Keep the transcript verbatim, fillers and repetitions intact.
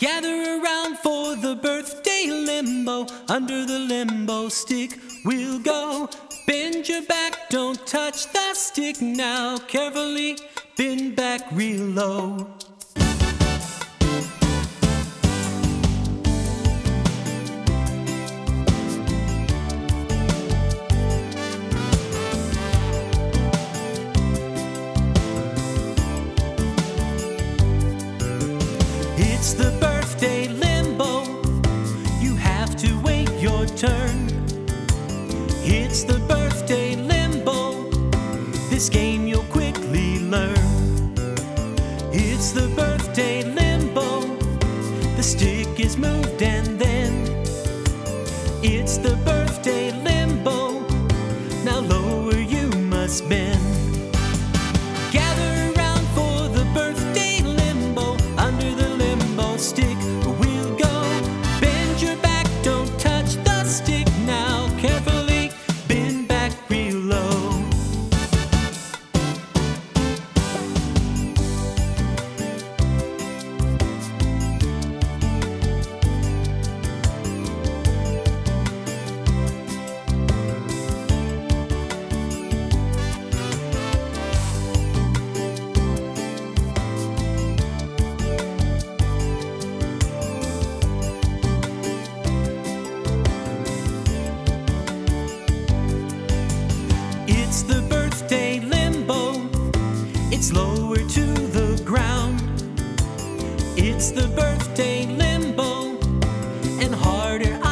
Gather around for the birthday limbo. Under the limbo stick we'll go. Bend your back, don't touch the stick now. Carefully bend back real low. It's the birthday limbo. You have to wait your turn. It's the birthday limbo. This game you'll quickly learn. It's the birthday limbo. The stick is moved and then it's the birthday limbo. Now lower you must bend. Gather around for the birthday limbo. Under the limbo stick we'll go. Bend your back, don't touch the stick now. Carefully bend back real low. It's the birthday limbo. It's lower to the ground. It's the birthday limbo. And harder